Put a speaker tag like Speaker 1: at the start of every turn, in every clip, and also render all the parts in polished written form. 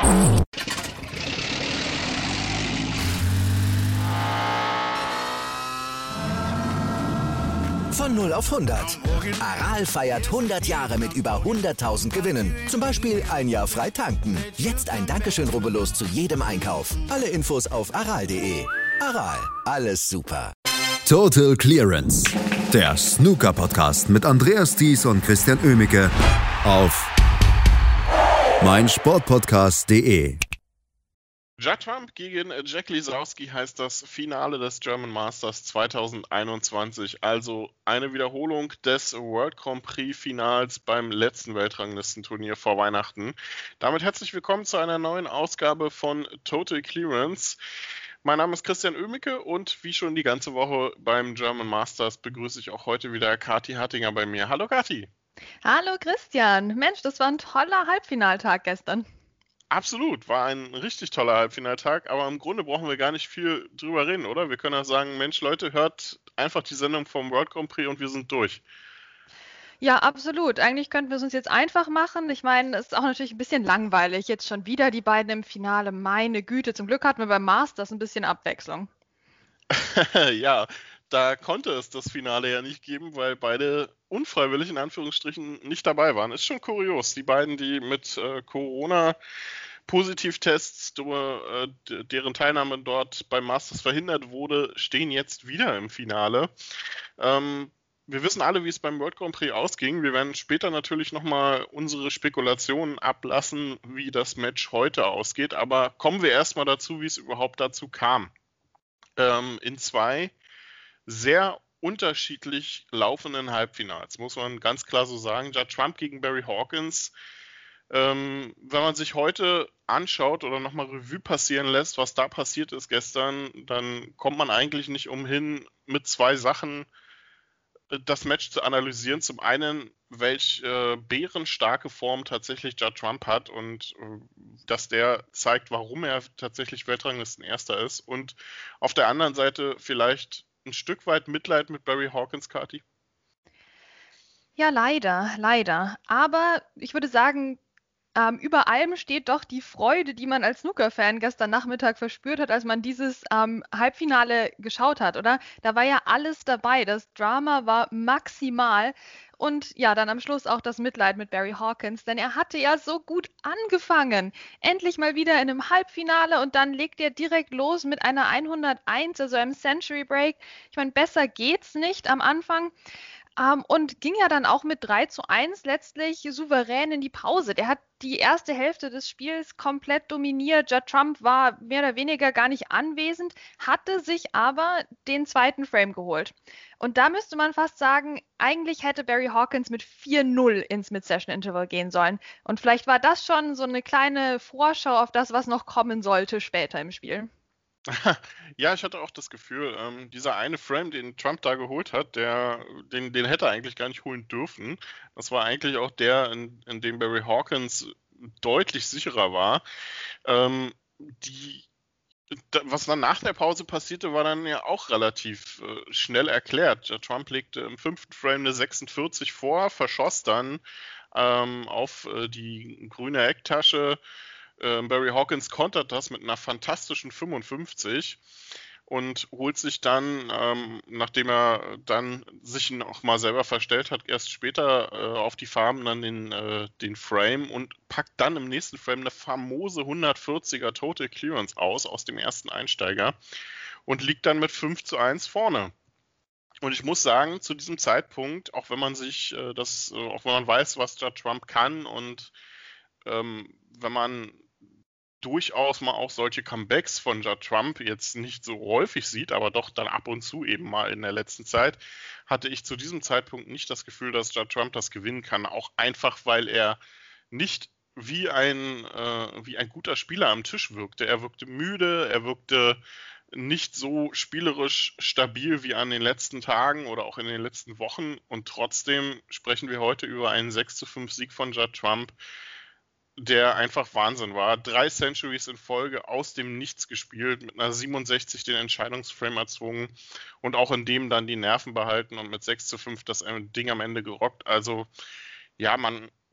Speaker 1: Von 0 auf 100. Aral feiert 100 Jahre mit über 100.000 Gewinnen. Zum Beispiel ein Jahr frei tanken. Jetzt ein Dankeschön, rubbellos zu jedem Einkauf. Alle Infos auf aral.de. Aral, alles super.
Speaker 2: Total Clearance. Der Snooker-Podcast mit Andreas Thies und Christian Oemicke auf meinsportpodcast.de.
Speaker 3: Judd Trump gegen Jack Lisowski heißt das Finale des German Masters 2021, also eine Wiederholung des World Grand Prix Finals beim letzten Weltranglistenturnier vor Weihnachten. Damit herzlich willkommen zu einer neuen Ausgabe von Total Clearance. Mein Name ist Christian Oemicke und wie schon die ganze Woche beim German Masters begrüße ich auch heute wieder Kathi Hattinger bei mir. Hallo Kathi.
Speaker 4: Hallo Christian. Mensch, das war ein toller Halbfinaltag gestern.
Speaker 3: Absolut, war ein richtig toller Halbfinaltag, aber im Grunde brauchen wir gar nicht viel drüber reden, oder? Wir können auch sagen, Mensch Leute, hört einfach die Sendung vom World Grand Prix und wir sind durch.
Speaker 4: Ja, absolut. Eigentlich könnten wir es uns jetzt einfach machen. Ich meine, es ist auch natürlich ein bisschen langweilig. Jetzt schon wieder die beiden im Finale. Meine Güte, zum Glück hatten wir beim Masters ein bisschen Abwechslung.
Speaker 3: Ja, da konnte es das Finale ja nicht geben, weil beide unfreiwillig in Anführungsstrichen nicht dabei waren. Ist schon kurios. Die beiden, die mit Corona-Positivtests, deren Teilnahme dort beim Masters verhindert wurde, stehen jetzt wieder im Finale. Wir wissen alle, wie es beim World Grand Prix ausging. Wir werden später natürlich nochmal unsere Spekulationen ablassen, wie das Match heute ausgeht. Aber kommen wir erstmal dazu, wie es überhaupt dazu kam. In zwei sehr unterschiedlich laufenden Halbfinals, muss man ganz klar so sagen. Judd Trump gegen Barry Hawkins. Wenn man sich heute anschaut oder nochmal Revue passieren lässt, was da passiert ist gestern, dann kommt man eigentlich nicht umhin, mit zwei Sachen das Match zu analysieren. Zum einen, welch bärenstarke Form tatsächlich Judd Trump hat und dass der zeigt, warum er tatsächlich Weltranglisten-Erster ist. Und auf der anderen Seite vielleicht ein Stück weit Mitleid mit Barry Hawkins, Kathi?
Speaker 4: Ja, leider. Aber ich würde sagen, über allem steht doch die Freude, die man als Snooker-Fan gestern Nachmittag verspürt hat, als man dieses Halbfinale geschaut hat, oder? Da war ja alles dabei. Das Drama war maximal. Und ja, dann am Schluss auch das Mitleid mit Barry Hawkins, denn er hatte ja so gut angefangen. Endlich mal wieder in einem Halbfinale und dann legt er direkt los mit einer 101, also einem Century Break. Ich meine, besser geht's nicht am Anfang. Und ging ja dann auch mit 3:1 letztlich souverän in die Pause. Der hat die erste Hälfte des Spiels komplett dominiert. Judd Trump war mehr oder weniger gar nicht anwesend, hatte sich aber den zweiten Frame geholt. Und da müsste man fast sagen, eigentlich hätte Barry Hawkins mit 4:0 ins Mid-Session-Interval gehen sollen. Und vielleicht war das schon so eine kleine Vorschau auf das, was noch kommen sollte später im Spiel.
Speaker 3: Ja, ich hatte auch das Gefühl, dieser eine Frame, den Trump da geholt hat, den hätte er eigentlich gar nicht holen dürfen. Das war eigentlich auch der, in dem Barry Hawkins deutlich sicherer war. Was dann nach der Pause passierte, war dann ja auch relativ schnell erklärt. Trump legte im 5. Frame eine 46 vor, verschoss dann auf die grüne Ecktasche. Barry Hawkins kontert das mit einer fantastischen 55 und holt sich dann, nachdem er dann sich noch mal selber verstellt hat, erst später auf die Farben dann den Frame und packt dann im nächsten Frame eine famose 140er Total Clearance aus dem ersten Einsteiger und liegt dann mit 5:1 vorne. Und ich muss sagen, zu diesem Zeitpunkt, auch wenn man auch wenn man weiß, was Judd Trump kann und wenn man durchaus mal auch solche Comebacks von Judd Trump jetzt nicht so häufig sieht, aber doch dann ab und zu eben mal in der letzten Zeit, hatte ich zu diesem Zeitpunkt nicht das Gefühl, dass Judd Trump das gewinnen kann. Auch einfach, weil er nicht wie ein guter Spieler am Tisch wirkte. Er wirkte müde, er wirkte nicht so spielerisch stabil wie an den letzten Tagen oder auch in den letzten Wochen. Und trotzdem sprechen wir heute über einen 6:5 Sieg von Judd Trump, der einfach Wahnsinn war. 3 Centuries in Folge aus dem Nichts gespielt, mit einer 67 den Entscheidungsframe erzwungen und auch in dem dann die Nerven behalten und mit 6:5 das Ding am Ende gerockt. Also ja, man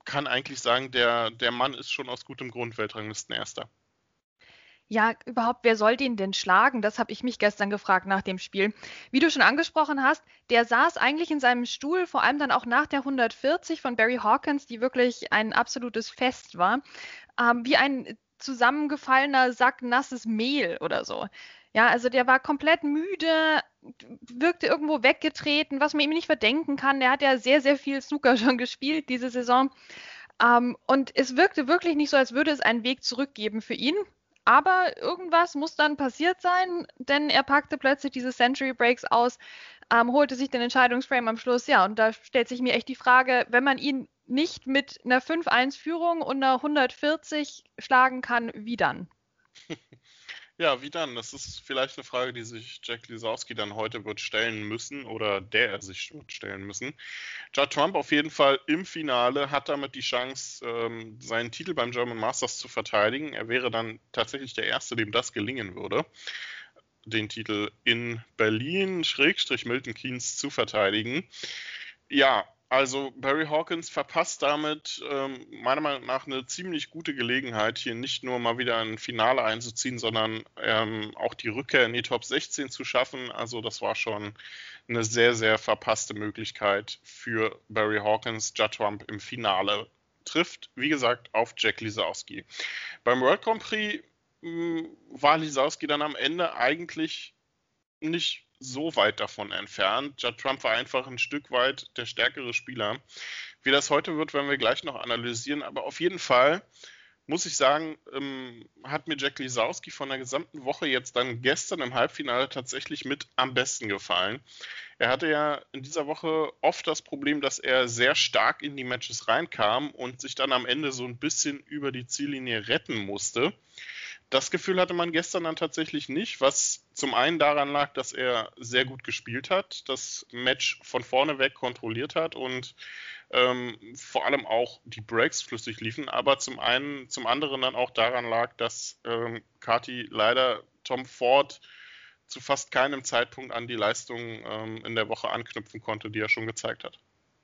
Speaker 3: kann eigentlich sagen, der Mann ist schon aus gutem Grund Weltranglistenerster.
Speaker 4: Ja, überhaupt, wer soll den denn schlagen? Das habe ich mich gestern gefragt nach dem Spiel. Wie du schon angesprochen hast, der saß eigentlich in seinem Stuhl, vor allem dann auch nach der 140 von Barry Hawkins, die wirklich ein absolutes Fest war, wie ein zusammengefallener Sack nasses Mehl oder so. Ja, also der war komplett müde, wirkte irgendwo weggetreten, was man ihm nicht verdenken kann. Der hat ja sehr, sehr viel Snooker schon gespielt diese Saison. Und es wirkte wirklich nicht so, als würde es einen Weg zurückgeben für ihn. Aber irgendwas muss dann passiert sein, denn er packte plötzlich diese Century Breaks aus, holte sich den Entscheidungsframe am Schluss. Ja, und da stellt sich mir echt die Frage, wenn man ihn nicht mit einer 5-1-Führung und einer 140 schlagen kann, wie dann?
Speaker 3: Ja, wie dann? Das ist vielleicht eine Frage, die sich Jack Lisowski dann heute wird stellen müssen oder der er sich wird stellen müssen. Judd Trump auf jeden Fall im Finale hat damit die Chance, seinen Titel beim German Masters zu verteidigen. Er wäre dann tatsächlich der Erste, dem das gelingen würde, den Titel in Berlin / Milton Keynes zu verteidigen. Ja, also Barry Hawkins verpasst damit meiner Meinung nach eine ziemlich gute Gelegenheit, hier nicht nur mal wieder ein Finale einzuziehen, sondern auch die Rückkehr in die Top 16 zu schaffen. Also das war schon eine sehr, sehr verpasste Möglichkeit für Barry Hawkins. Judd Trump im Finale trifft, wie gesagt, auf Jack Lisowski. Beim World Grand Prix war Lisowski dann am Ende eigentlich nicht so weit davon entfernt. Judd Trump war einfach ein Stück weit der stärkere Spieler. Wie das heute wird, werden wir gleich noch analysieren, aber auf jeden Fall muss ich sagen, hat mir Jack Lisowski von der gesamten Woche jetzt dann gestern im Halbfinale tatsächlich mit am besten gefallen. Er hatte ja in dieser Woche oft das Problem, dass er sehr stark in die Matches reinkam und sich dann am Ende so ein bisschen über die Ziellinie retten musste. Das Gefühl hatte man gestern dann tatsächlich nicht, was zum einen daran lag, dass er sehr gut gespielt hat, das Match von vorne weg kontrolliert hat und vor allem auch die Breaks flüssig liefen, aber zum anderen dann auch daran lag, dass Kati leider Tom Ford zu fast keinem Zeitpunkt an die Leistung in der Woche anknüpfen konnte, die er schon gezeigt hat.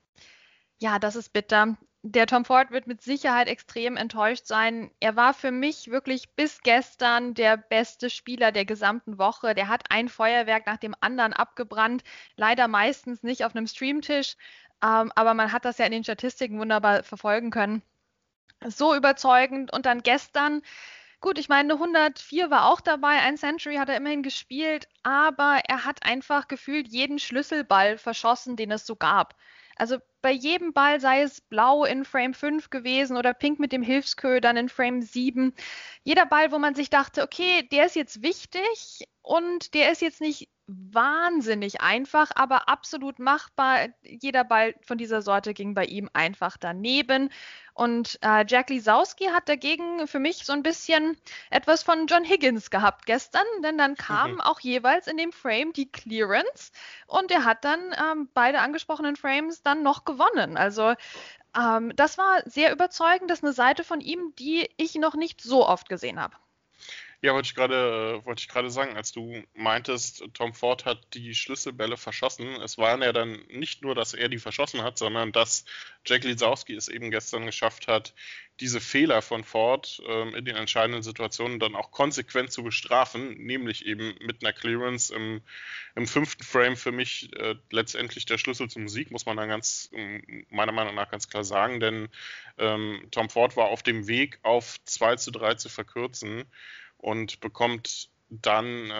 Speaker 4: Ja, das ist bitter. Der Tom Ford wird mit Sicherheit extrem enttäuscht sein. Er war für mich wirklich bis gestern der beste Spieler der gesamten Woche. Der hat ein Feuerwerk nach dem anderen abgebrannt. Leider meistens nicht auf einem Streamtisch, aber man hat das ja in den Statistiken wunderbar verfolgen können. So überzeugend. Und dann gestern, gut, ich meine, eine 104 war auch dabei, ein Century hat er immerhin gespielt, aber er hat einfach gefühlt jeden Schlüsselball verschossen, den es so gab. Also bei jedem Ball, sei es blau in Frame 5 gewesen oder pink mit dem Hilfskö dann in Frame 7. Jeder Ball, wo man sich dachte, okay, der ist jetzt wichtig und der ist jetzt nicht wahnsinnig einfach, aber absolut machbar. Jeder Ball von dieser Sorte ging bei ihm einfach daneben. Und Jack Lisowski hat dagegen für mich so ein bisschen etwas von John Higgins gehabt gestern, denn dann kam auch jeweils in dem Frame die Clearance und er hat dann beide angesprochenen Frames dann noch gewonnen. Also das war sehr überzeugend. Das ist eine Seite von ihm, die ich noch nicht so oft gesehen habe.
Speaker 3: Ja, wollte ich gerade sagen, als du meintest, Tom Ford hat die Schlüsselbälle verschossen. Es waren ja dann nicht nur, dass er die verschossen hat, sondern dass Jack Lisowski es eben gestern geschafft hat, diese Fehler von Ford in den entscheidenden Situationen dann auch konsequent zu bestrafen, nämlich eben mit einer Clearance im 5. Frame für mich letztendlich der Schlüssel zum Sieg, muss man dann meiner Meinung nach ganz klar sagen, denn Tom Ford war auf dem Weg, auf 2:3 zu verkürzen und bekommt dann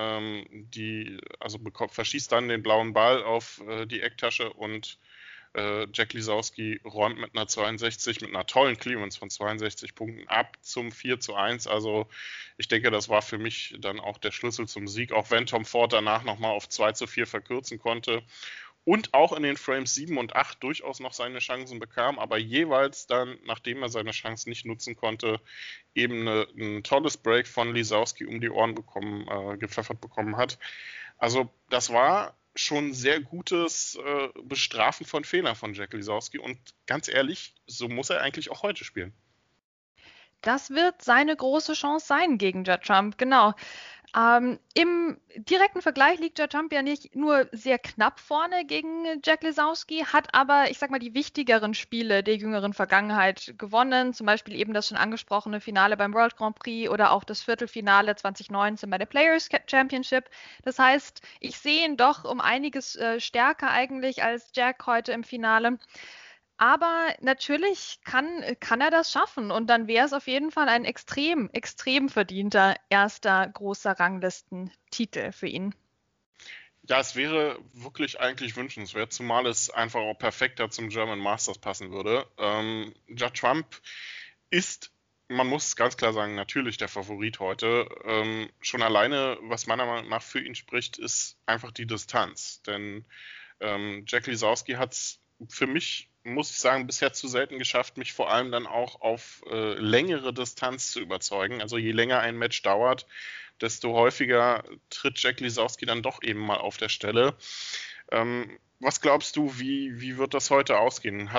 Speaker 3: verschießt dann den blauen Ball auf die Ecktasche und Jack Lisowski räumt mit einer 62, mit einer tollen Clearance von 62 Punkten ab zum 4:1. Also ich denke, das war für mich dann auch der Schlüssel zum Sieg, auch wenn Tom Ford danach nochmal auf 2:4 verkürzen konnte und auch in den Frames 7 und 8 durchaus noch seine Chancen bekam, aber jeweils dann, nachdem er seine Chance nicht nutzen konnte, eben ein tolles Break von Lisowski um die Ohren gepfeffert bekommen hat. Also das war schon sehr gutes Bestrafen von Fehlern von Jack Lisowski und ganz ehrlich, so muss er eigentlich auch heute spielen.
Speaker 4: Das wird seine große Chance sein gegen Judd Trump, genau. Im direkten Vergleich liegt Judd Trump ja nicht nur sehr knapp vorne gegen Jack Lisowski, hat aber, ich sag mal, die wichtigeren Spiele der jüngeren Vergangenheit gewonnen, zum Beispiel eben das schon angesprochene Finale beim World Grand Prix oder auch das Viertelfinale 2019 bei der Players Championship. Das heißt, ich sehe ihn doch um einiges stärker eigentlich als Jack heute im Finale. Aber natürlich kann er das schaffen und dann wäre es auf jeden Fall ein extrem, extrem verdienter erster großer Ranglistentitel für ihn.
Speaker 3: Ja, es wäre wirklich eigentlich wünschenswert, zumal es einfach auch perfekter zum German Masters passen würde. Judd Trump ist, man muss ganz klar sagen, natürlich der Favorit heute. Schon alleine, was meiner Meinung nach für ihn spricht, ist einfach die Distanz. Denn Jack Lisowski hat es für mich, muss ich sagen, bisher zu selten geschafft, mich vor allem dann auch auf längere Distanz zu überzeugen. Also je länger ein Match dauert, desto häufiger tritt Jack Lisowski dann doch eben mal auf der Stelle. Was glaubst du, wie wird das heute ausgehen?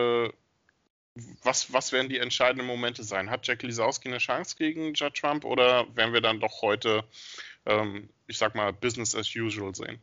Speaker 3: Was werden die entscheidenden Momente sein? Hat Jack Lisowski eine Chance gegen Judd Trump oder werden wir dann doch heute, ich sag mal, Business as usual sehen?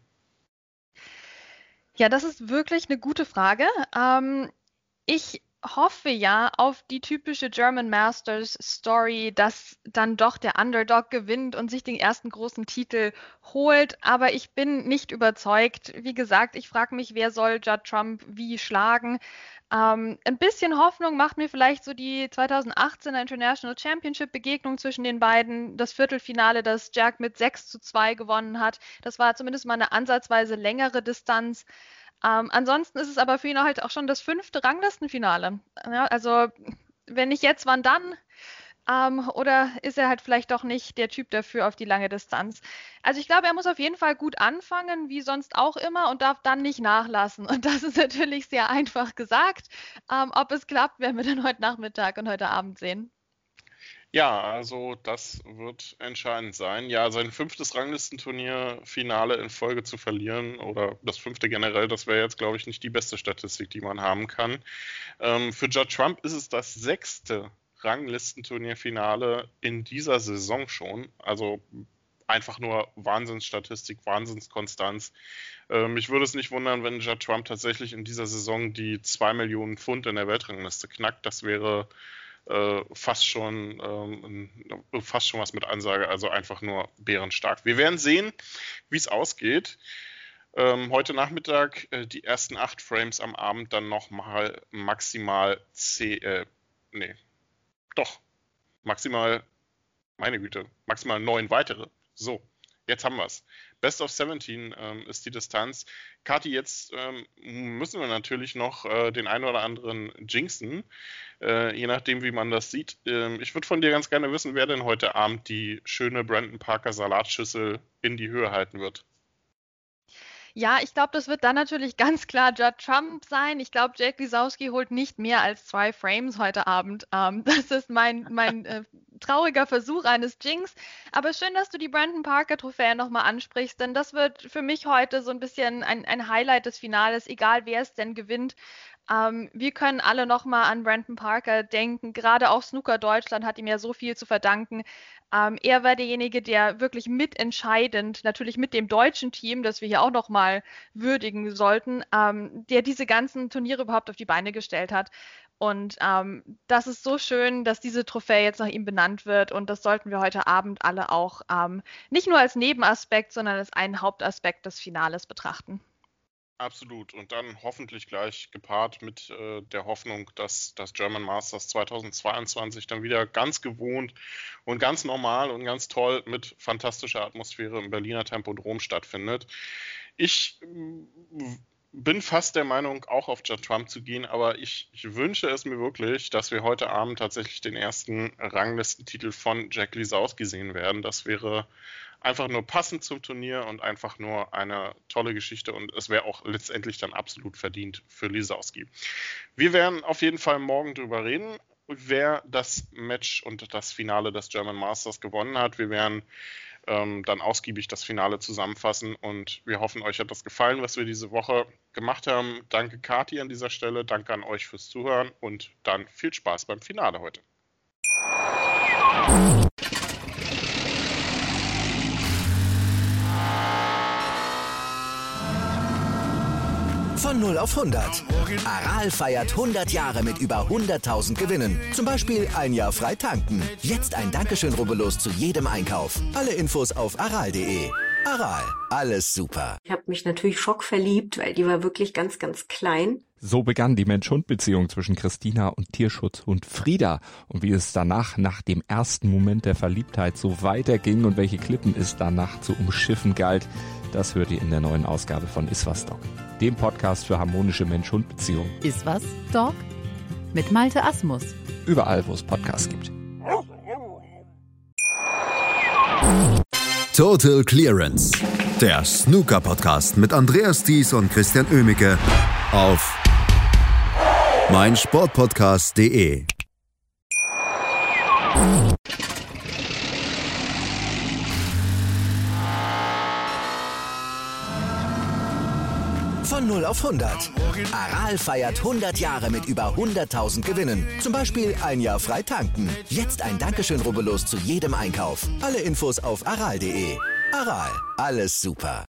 Speaker 4: Ja, das ist wirklich eine gute Frage. Ich hoffe ja auf die typische German Masters Story, dass dann doch der Underdog gewinnt und sich den ersten großen Titel holt. Aber ich bin nicht überzeugt. Wie gesagt, ich frage mich, wer soll Judd Trump wie schlagen? Ein bisschen Hoffnung macht mir vielleicht so die 2018er International Championship Begegnung zwischen den beiden, das Viertelfinale, das Jack mit 6:2 gewonnen hat. Das war zumindest mal eine ansatzweise längere Distanz. Ansonsten ist es aber für ihn halt auch schon das 5. Ranglistenfinale. Ja, also wenn nicht jetzt, wann dann? Oder ist er halt vielleicht doch nicht der Typ dafür auf die lange Distanz? Also ich glaube, er muss auf jeden Fall gut anfangen, wie sonst auch immer, und darf dann nicht nachlassen. Und das ist natürlich sehr einfach gesagt. Ob es klappt, werden wir dann heute Nachmittag und heute Abend sehen.
Speaker 3: Ja, also das wird entscheidend sein. Ja, sein 5. Ranglistenturnier-Finale in Folge zu verlieren oder das 5. generell, das wäre jetzt, glaube ich, nicht die beste Statistik, die man haben kann. Für Judd Trump ist es das 6. Ranglistenturnierfinale in dieser Saison schon. Also einfach nur Wahnsinnsstatistik, Wahnsinnskonstanz. Mich würde es nicht wundern, wenn Judd Trump tatsächlich in dieser Saison die 2 Millionen Pfund in der Weltrangliste knackt. Das wäre fast schon was mit Ansage, also einfach nur bärenstark. Wir werden sehen, wie es ausgeht. Heute Nachmittag die ersten 8 Frames am Abend, dann nochmal maximal maximal 9 weitere. So, jetzt haben wir es. Best of 17 ist die Distanz. Kathi, jetzt müssen wir natürlich noch den einen oder anderen jinxen, je nachdem, wie man das sieht. Ich würde von dir ganz gerne wissen, wer denn heute Abend die schöne Brandon Parker Salatschüssel in die Höhe halten wird.
Speaker 4: Ja, ich glaube, das wird dann natürlich ganz klar Judd Trump sein. Ich glaube, Jack Lisowski holt nicht mehr als 2 Frames heute Abend. Das ist mein trauriger Versuch eines Jinx. Aber schön, dass du die Brandon Parker Trophäe nochmal ansprichst, denn das wird für mich heute so ein bisschen ein Highlight des Finales, egal wer es denn gewinnt. Wir können alle nochmal an Brandon Parker denken. Gerade auch Snooker Deutschland hat ihm ja so viel zu verdanken. Er war derjenige, der wirklich mitentscheidend, natürlich mit dem deutschen Team, das wir hier auch nochmal würdigen sollten, der diese ganzen Turniere überhaupt auf die Beine gestellt hat. Und das ist so schön, dass diese Trophäe jetzt nach ihm benannt wird. Und das sollten wir heute Abend alle auch nicht nur als Nebenaspekt, sondern als einen Hauptaspekt des Finales betrachten.
Speaker 3: Absolut. Und dann hoffentlich gleich gepaart mit der Hoffnung, dass das German Masters 2022 dann wieder ganz gewohnt und ganz normal und ganz toll mit fantastischer Atmosphäre im Berliner Tempodrom stattfindet. Ich bin fast der Meinung, auch auf Judd Trump zu gehen, aber ich wünsche es mir wirklich, dass wir heute Abend tatsächlich den ersten Ranglistentitel von Jack Lisowski sehen werden. Das wäre einfach nur passend zum Turnier und einfach nur eine tolle Geschichte und es wäre auch letztendlich dann absolut verdient für Lisowski. Wir werden auf jeden Fall morgen drüber reden, wer das Match und das Finale des German Masters gewonnen hat. Wir werden dann ausgiebig das Finale zusammenfassen und wir hoffen, euch hat das gefallen, was wir diese Woche gemacht haben. Danke Kathi an dieser Stelle, danke an euch fürs Zuhören und dann viel Spaß beim Finale heute.
Speaker 1: Von 0 auf 100. Aral feiert 100 Jahre mit über 100.000 Gewinnen. Zum Beispiel ein Jahr frei tanken. Jetzt ein Dankeschön, rubbellos zu jedem Einkauf. Alle Infos auf aral.de. Aral, alles super.
Speaker 5: Ich habe mich natürlich schockverliebt, weil die war wirklich ganz, ganz klein.
Speaker 6: So begann die Mensch-Hund-Beziehung zwischen Christina und Tierschutzhund Frieda. Und wie es danach, nach dem ersten Moment der Verliebtheit, so weiterging und welche Klippen es danach zu umschiffen galt, das hört ihr in der neuen Ausgabe von Iswas Dog, dem Podcast für harmonische Mensch-Hund-Beziehungen.
Speaker 7: Iswas Dog? Mit Malte Asmus.
Speaker 6: Überall, wo es Podcasts gibt.
Speaker 2: Total Clearance. Der Snooker-Podcast mit Andreas Thies und Christian Oemicke auf meinsportpodcast.de.
Speaker 1: Von 0 auf 100. Aral feiert 100 Jahre mit über 100.000 Gewinnen. Zum Beispiel ein Jahr frei tanken. Jetzt ein Dankeschön, rubbellos zu jedem Einkauf. Alle Infos auf aral.de. Aral, alles super.